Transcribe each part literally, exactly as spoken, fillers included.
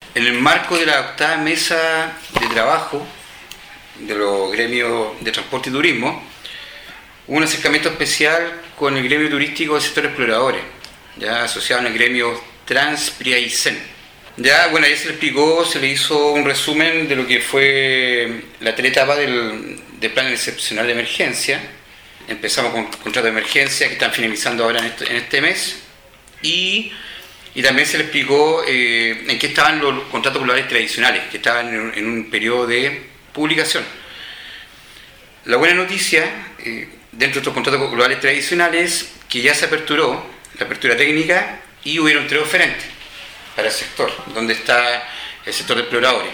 En el marco de la octava mesa de trabajo de los gremios de transporte y turismo, hubo un acercamiento especial con el gremio turístico del sector exploradores, ya asociado en el gremio Trans, P R I A y C E N. Ya, bueno, ahí se le explicó, se le hizo un resumen de lo que fue la tercera etapa del, del plan excepcional de emergencia. Empezamos con contratos de emergencia que están finalizando ahora en este, en este mes, y, y también se le explicó eh, en qué estaban los contratos globales tradicionales, que estaban en un, en un periodo de publicación. La buena noticia, eh, dentro de estos contratos globales tradicionales, que ya se aperturó, la apertura técnica, y hubieron tres oferentes para el sector, donde está el sector de exploradores.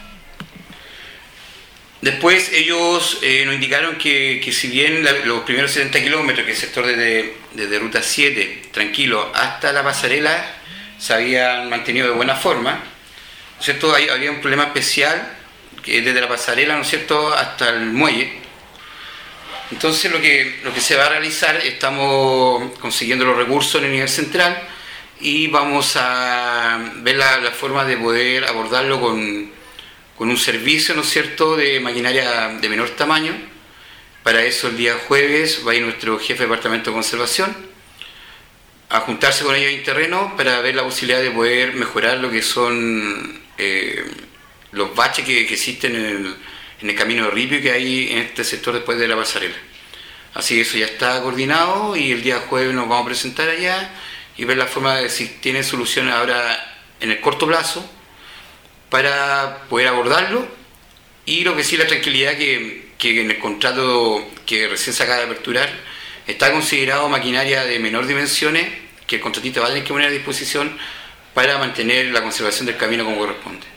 Después ellos eh, nos indicaron que, que si bien la, los primeros setenta kilómetros, que es el sector desde, desde Ruta siete, tranquilo, hasta la pasarela, se habían mantenido de buena forma, ¿no es cierto? Hay, había un problema especial, que desde la pasarela, ¿no es cierto?, hasta el muelle. Entonces lo que, lo que se va a realizar, estamos consiguiendo los recursos en el nivel central, y vamos a ver la, la forma de poder abordarlo con, con un servicio, ¿no es cierto?, de maquinaria de menor tamaño. Para eso el día jueves va a ir nuestro jefe de departamento de conservación a juntarse con ellos en terreno para ver la posibilidad de poder mejorar lo que son eh, los baches que, que existen en el, en el camino de ripio que hay en este sector después de la pasarela. Así que eso ya está coordinado, y el día jueves nos vamos a presentar allá y ver la forma de si tiene soluciones ahora en el corto plazo para poder abordarlo. Y lo que sí, la tranquilidad que, que en el contrato que recién se acaba de aperturar está considerado maquinaria de menor dimensiones que el contratista va a tener que poner a disposición para mantener la conservación del camino como corresponde.